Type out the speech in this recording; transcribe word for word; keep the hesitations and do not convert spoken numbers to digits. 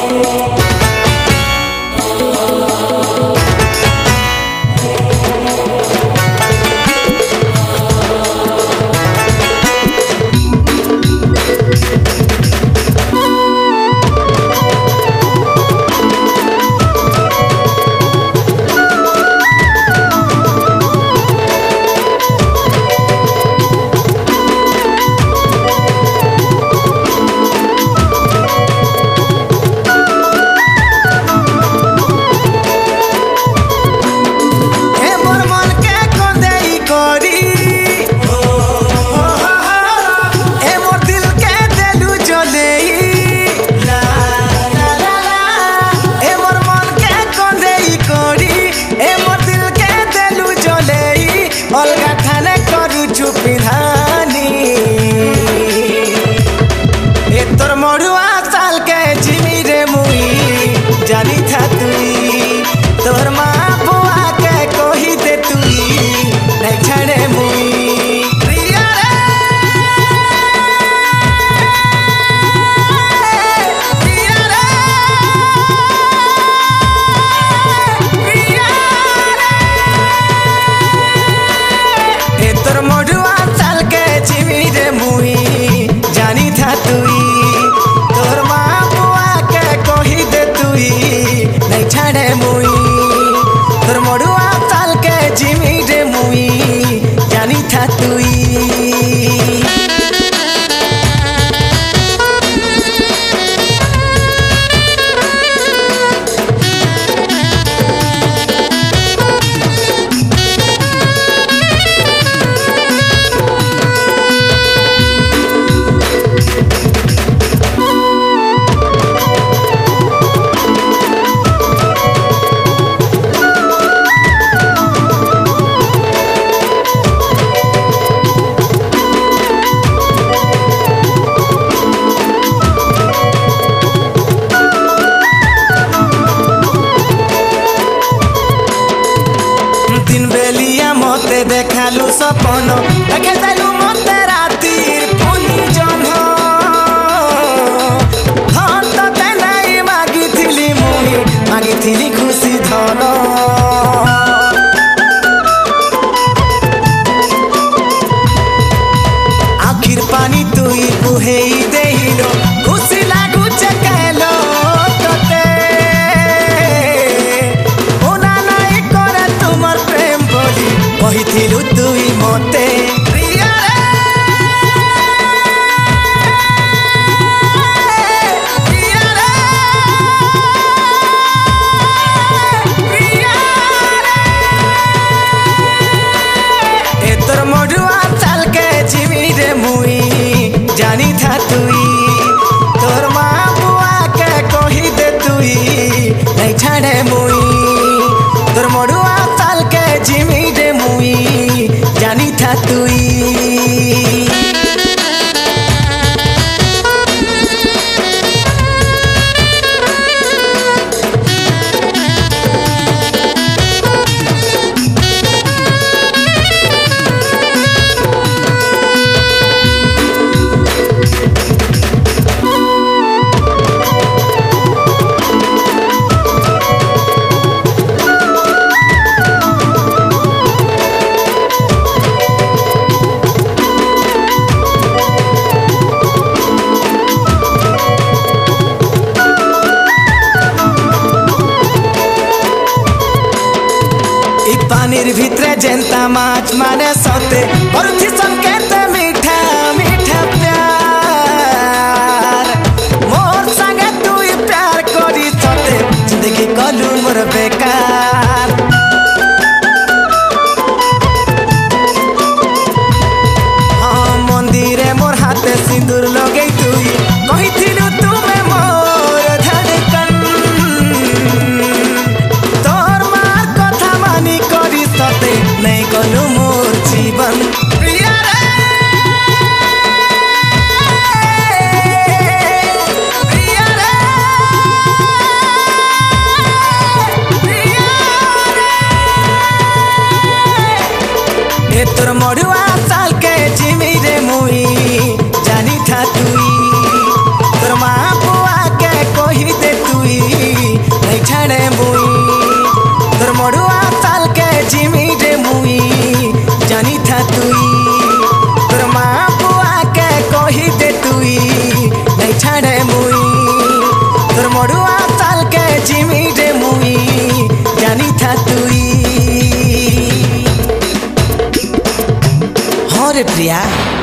देखालू सपन देखे जालू मते रातिर पुनी जन धन तो ते नहीं मागी थिली मुई मागी थिली खुशी धन आखिर पानी तुई बुहेई देहिलो खुशी लागू चकेलो तते ओना नहीं करे तुमर प्रेम बोली कहिथिलु तुई मते प्रिया रे तोर मडुआ चाल के जीवी रे मुई जानी था तुई तोर माँ बुआ के कही दे तुई नहीं छाड़े मुई तोर मडुआ चाल के जीवी रे मुई जानी था तुई पानीर भितरे जेंता माछ माने सते करुथि संकेत मीठा मीठा प्यार मोर संगे तुई प्यार करी सते जिंदगी कलू मोर बेकार हाँ मंदिरे मोर हाथे सिंदूर लगे तुई कहिथिलु तुमे मोर धड़कन नहीं कलू मोर जीवन प्रिया रे रे प्रिया।